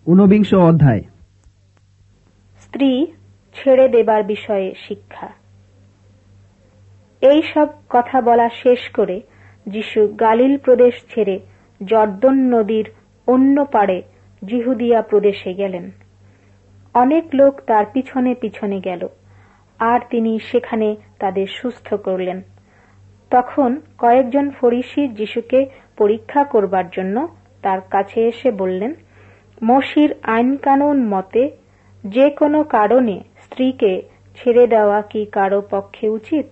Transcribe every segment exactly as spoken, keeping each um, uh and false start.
ঊনবিংশ অধ্যায়। স্ত্রী ছেড়ে দেবার বিষয়ে শিক্ষা। এই সব কথা বলা শেষ করে যিশু গালিল প্রদেশ ছেড়ে জর্দন নদীর অন্য পাড়ে জিহুদিয়া প্রদেশে গেলেন। অনেক লোক তার পিছনে পিছনে গেল, আর তিনি সেখানে তাদের সুস্থ করলেন। তখন কয়েকজন ফরিসি যিশুকে পরীক্ষা করবার জন্য তার কাছে এসে বললেন, মোশির আইন কানুন মতে যে কোনো কারণে স্ত্রীকে ছেড়ে দেওয়া কি কারো পক্ষে উচিত?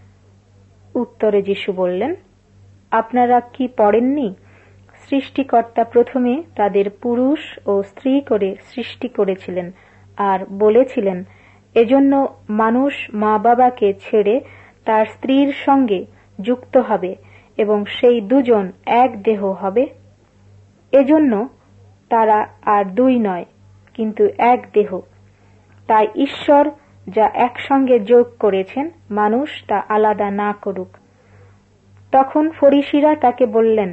উত্তরে যিশু বললেন, আপনারা কি পড়েননি, সৃষ্টিকর্তা প্রথমে তাদের পুরুষ ও স্ত্রী করে সৃষ্টি করেছিলেন, আর বলেছিলেন, এজন্য মানুষ মা বাবাকে ছেড়ে তার স্ত্রীর সঙ্গে যুক্ত হবে এবং সেই দুজন এক দেহ হবে। এজন্য তারা আর দুই নয়, কিন্তু এক দেহ। তাই ঈশ্বর যা একসঙ্গে যোগ করেছেন, মানুষ তা আলাদা না করুক। তখন ফরিসিরা তাকে বললেন,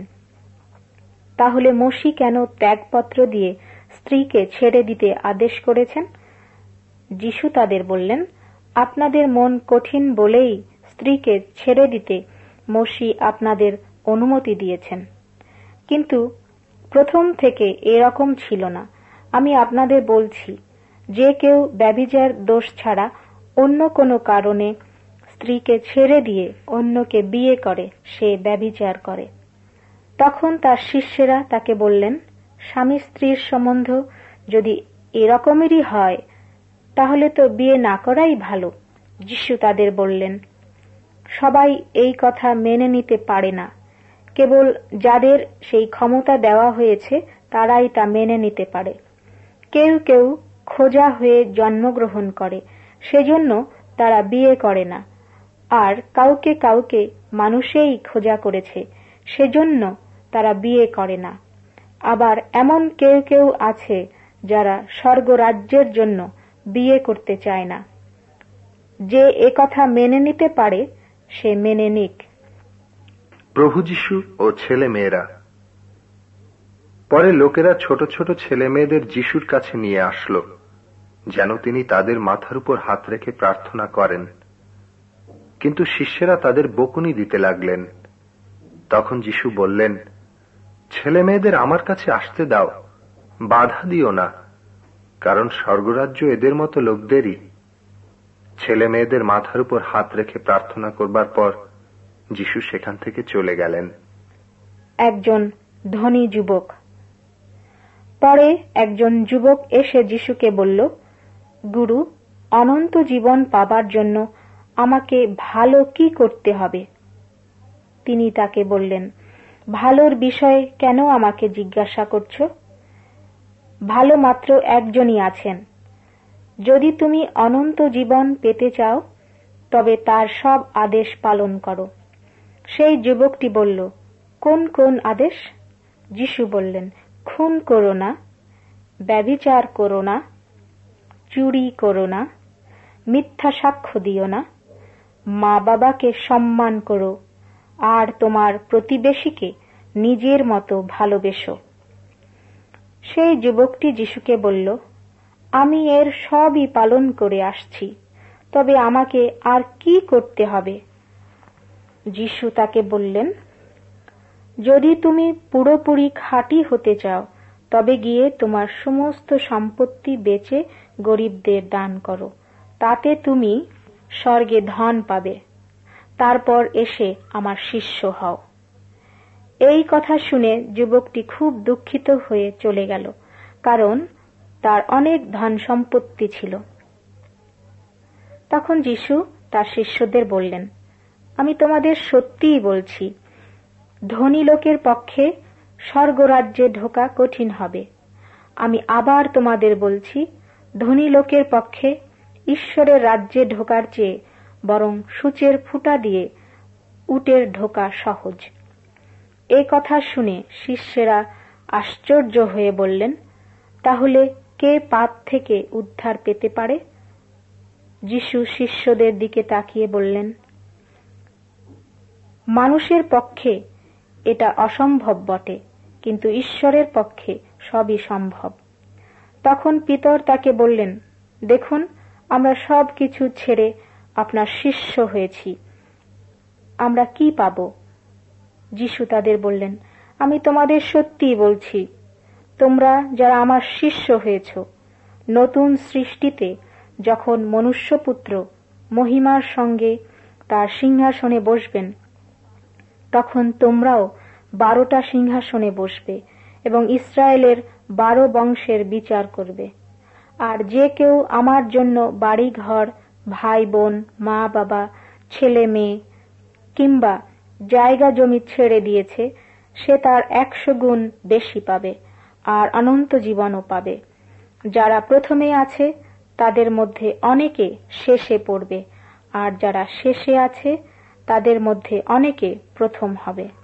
তাহলে মোশি কেন ত্যাগপত্র দিয়ে স্ত্রীকে ছেড়ে দিতে আদেশ করেছেন? যিশু তাদের বললেন, আপনাদের মন কঠিন বলেই স্ত্রীকে ছেড়ে দিতে মোশি আপনাদের অনুমতি দিয়েছেন, কিন্তু প্রথম থেকে এরকম ছিল না। আমি আপনাদের বলছি, যে কেউ ব্যভিচার দোষ ছাড়া অন্য কোনো কারণে স্ত্রীকে ছেড়ে দিয়ে অন্যকে বিয়ে করে, সে ব্যভিচার করে। তখন তার শিষ্যেরা তাকে বললেন, স্বামী স্ত্রীর সম্বন্ধ যদি এরকমেরই হয়, তাহলে তো বিয়ে না করাই ভালো। যিশু তাদের বললেন, সবাই এই কথা মেনে নিতে পারে না, কেবল যাদের সেই ক্ষমতা দেওয়া হয়েছে তারাই তা মেনে নিতে পারে। কেউ কেউ খোঁজা হয়ে জন্মগ্রহণ করে, সেজন্য তারা বিয়ে করে না, আর কাউকে কাউকে মানুষেই খোঁজা করেছে, সেজন্য তারা বিয়ে করে না। আবার এমন কেউ কেউ আছে যারা স্বর্গরাজ্যের জন্য বিয়ে করতে চায় না। যে একথা মেনে নিতে পারে সে মেনে নিক। প্রভু যীশু ও ছেলে মেয়েরা। পরে লোকেরা ছোট ছোট ছেলে মেয়েদের যীশুর কাছে নিয়ে আসলো, যেন তিনি তাদের মাথার উপর হাত রেখে প্রার্থনা করেন। কিন্তু শিষ্যেরা তাদের বকুনি দিতে লাগলেন। তখন যীশু বললেন, ছেলে মেয়েদের আমার কাছে আসতে দাও, বাধা দিও না, কারণ স্বর্গরাজ্য এদের মতো লোকদেরই। ছেলে মেয়েদের মাথার উপর হাত রেখে প্রার্থনা করবার পর যীশু সেখান থেকে চলে গেলেন। একজন ধনী যুবক। পরে একজন যুবক এসে যিশুকে বলল, গুরু, অনন্ত জীবন পাবার জন্য আমাকে ভালো কি করতে হবে? তিনি তাকে বললেন, ভালোর বিষয়ে কেন আমাকে জিজ্ঞাসা করছো? ভালো মাত্র একজনই আছেন। যদি তুমি অনন্ত জীবন পেতে চাও, তবে তার সব আদেশ পালন করো। সেই যুবকটি বলল, কোন কোন আদেশ? যিশু বললেন, খুন করো না, ব্যভিচার করো না, চুরি করো না, মিথ্যা সাক্ষ্য দিও না, মা বাবাকে সম্মান করো, আর তোমার প্রতিবেশীকে নিজের মতো ভালোবেসো। সেই যুবকটি যিশুকে বলল, আমি এর সবই পালন করে আসছি, তবে আমাকে আর কি করতে হবে? যিশু তাকে বললেন, যদি তুমি পুরোপুরি খাঁটি হতে চাও, তবে গিয়ে তোমার সমস্ত সম্পত্তি বেচে গরিবদের দান করো, তাতে তুমি স্বর্গে ধন পাবে। তারপর এসে আমার শিষ্য হও। এই কথা শুনে যুবকটি খুব দুঃখিত হয়ে চলে গেল, কারণ তার অনেক ধন সম্পত্তি ছিল। তখন যিশু তার শিষ্যদের বললেন, আমি তোমাদের সত্যিই বলছি, ধনী লোকের পক্ষে স্বর্গরাজ্যে ঢোকা কঠিন হবে। আমি আবার তোমাদের বলছি, ধনী লোকের পক্ষে ঈশ্বরের রাজ্যে ঢোকার চেয়ে বরং সূচের ফুটা দিয়ে উটের ঢোকা সহজ। এই কথা শুনে শিষ্যেরা আশ্চর্য হয়ে বললেন, তাহলে কে পাপ থেকে উদ্ধার পেতে পারে? যিশু শিষ্যদের দিকে তাকিয়ে বললেন, মানুষের পক্ষে এটা অসম্ভব বটে, কিন্তু ঈশ্বরের পক্ষে সবই সম্ভব। তখন পিতর তাকে বললেন, দেখুন, আমরা সব কিছু ছেড়ে আপনার শিষ্য হয়েছি, আমরা কি পাব? যিশু তাদের বললেন, আমি তোমাদের সত্যিই বলছি, তোমরা যারা আমার শিষ্য হয়েছ, নতুন সৃষ্টিতে যখন মনুষ্যপুত্র মহিমার সঙ্গে তার সিংহাসনে বসবেন, তখন তোমরাও বারোটা সিংহাসনে বসবে এবং ইসরায়েলের বারো বংশের বিচার করবে। আর যে কেউ আমার জন্য বাড়ি ঘর, ভাই বোন, মা বাবা, ছেলে মেয়ে কিংবা জায়গা জমি ছেড়ে দিয়েছে, সে তার একশো গুণ বেশি পাবে আর অনন্ত জীবনও পাবে। যারা প্রথমে আছে তাদের মধ্যে অনেকে শেষে পড়বে, আর যারা শেষে আছে তাদের মধ্যে অনেকে প্রথম হবে।